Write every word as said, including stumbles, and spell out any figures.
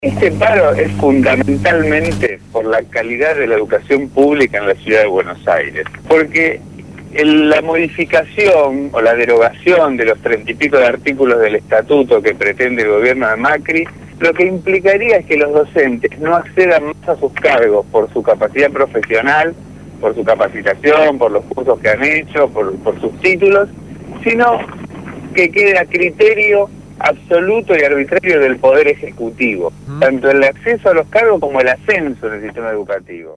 Este paro es fundamentalmente por la calidad de la educación pública en la ciudad de Buenos Aires, porque el, la modificación o la derogación de los treinta y pico de artículos del estatuto que pretende el gobierno de Macri, lo que implicaría es que los docentes no accedan más a sus cargos por su capacidad profesional, por su capacitación, por los cursos que han hecho, por, por sus títulos, sino que quede a criterio absoluto y arbitrario del Poder Ejecutivo, tanto el acceso a los cargos como el ascenso en el sistema educativo.